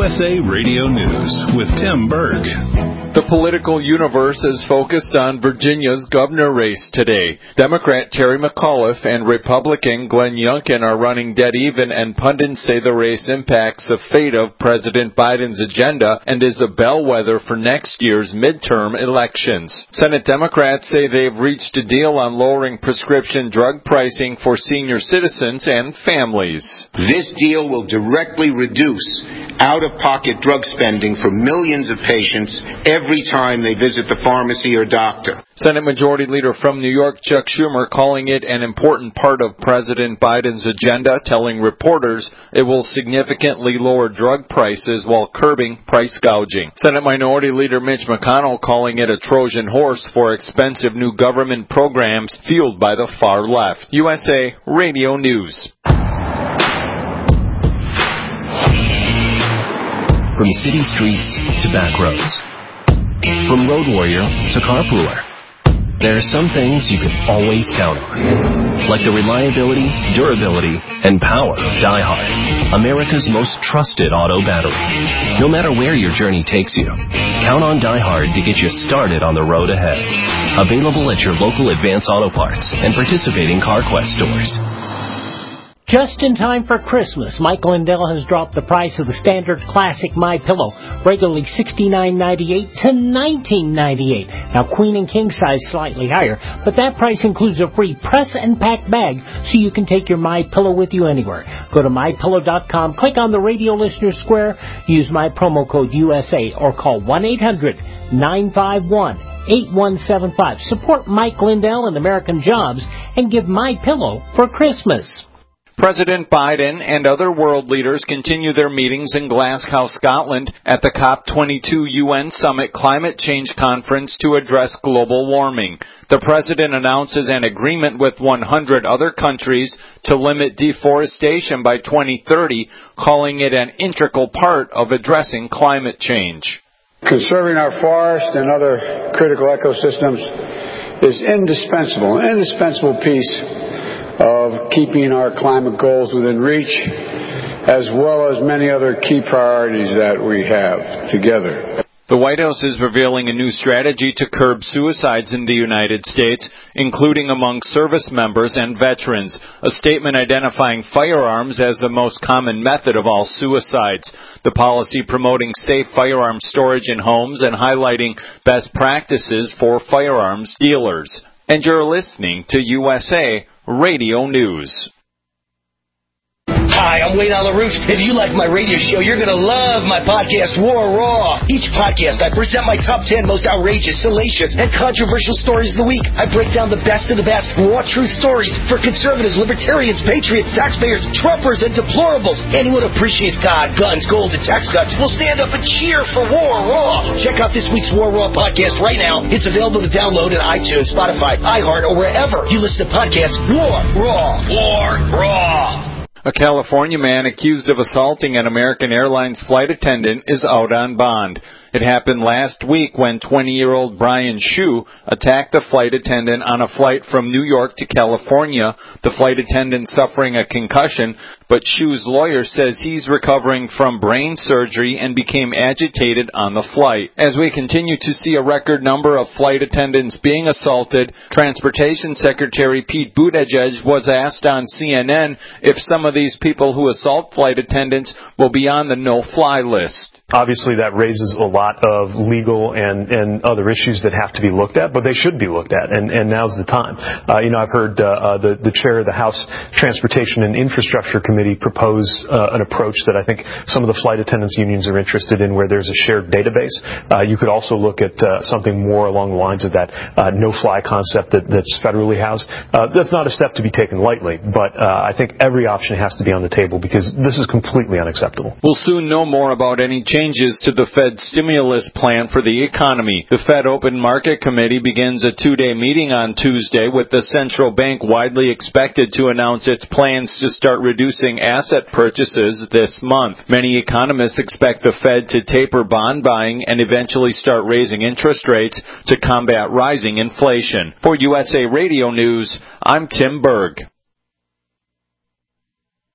USA Radio News with Tim Berg. The political universe is focused on Virginia's governor race today. Democrat Terry McAuliffe and Republican Glenn Youngkin are running dead even, and pundits say the race impacts the fate of President Biden's agenda and is a bellwether for next year's midterm elections. Senate Democrats say they've reached a deal on lowering prescription drug pricing for senior citizens and families. This deal will directly reduce out-of-pocket drug spending for millions of patients every time they visit the pharmacy or doctor. Senate Majority Leader from New York, Chuck Schumer, calling it an important part of President Biden's agenda, telling reporters it will significantly lower drug prices while curbing price gouging. Senate Minority Leader Mitch McConnell calling it a Trojan horse for expensive new government programs fueled by the far left. USA Radio News. From city streets to back roads. From road warrior to carpooler. There are some things you can always count on. Like the reliability, durability, and power of DieHard, America's most trusted auto battery. No matter where your journey takes you, count on DieHard to get you started on the road ahead. Available at your local Advance Auto Parts and participating CarQuest stores. Just in time for Christmas, Mike Lindell has dropped the price of the standard classic MyPillow, regularly $69.98 to $19.98. Now, queen and king size slightly higher, but that price includes a free press and pack bag, so you can take your MyPillow with you anywhere. Go to MyPillow.com, click on the Radio Listener Square, use my promo code USA, or call 1-800-951-8175. Support Mike Lindell and American Jobs, and give MyPillow for Christmas. President Biden and other world leaders continue their meetings in Glasgow, Scotland at the COP22 UN Summit Climate Change Conference to address global warming. The president announces an agreement with 100 other countries to limit deforestation by 2030, calling it an integral part of addressing climate change. Conserving our forest and other critical ecosystems is an indispensable piece of keeping our climate goals within reach, as well as many other key priorities that we have together. The White House is revealing a new strategy to curb suicides in the United States, including among service members and veterans. A statement identifying firearms as the most common method of all suicides. The policy promoting safe firearm storage in homes and highlighting best practices for firearms dealers. And you're listening to USA Radio News. Hi, I'm Wayne LaRouche. If you like my radio show, you're going to love my podcast, War Raw. Each podcast, I present my top 10 most outrageous, salacious, and controversial stories of the week. I break down the best of the best raw truth stories for conservatives, libertarians, patriots, taxpayers, Trumpers, and deplorables. Anyone who appreciates God, guns, gold, and tax cuts will stand up and cheer for War Raw. Check out this week's War Raw podcast right now. It's available to download in iTunes, Spotify, iHeart, or wherever you listen to podcasts. War Raw. War Raw. A California man accused of assaulting an American Airlines flight attendant is out on bond. It happened last week when 20-year-old Brian Hsu attacked the flight attendant on a flight from New York to California, the flight attendant suffering a concussion, but Hsu's lawyer says he's recovering from brain surgery and became agitated on the flight. As we continue to see a record number of flight attendants being assaulted, Transportation Secretary Pete Buttigieg was asked on CNN if some of these people who assault flight attendants will be on the no-fly list. Obviously, that raises a lot of legal and other issues that have to be looked at, but they should be looked at, and now's the time. I've heard the chair of the House Transportation and Infrastructure Committee propose an approach that I think some of the flight attendants unions are interested in, where there's a shared database. You could also look at something more along the lines of that no-fly concept that's federally housed. That's not a step to be taken lightly, but I think every option has to be on the table because this is completely unacceptable. We'll soon know more about any changes to the Fed stimulus plan for the economy. The Fed Open Market Committee begins a two-day meeting on Tuesday, with the central bank widely expected to announce its plans to start reducing asset purchases this month. Many economists expect the Fed to taper bond buying and eventually start raising interest rates to combat rising inflation. For USA Radio News, I'm Tim Berg.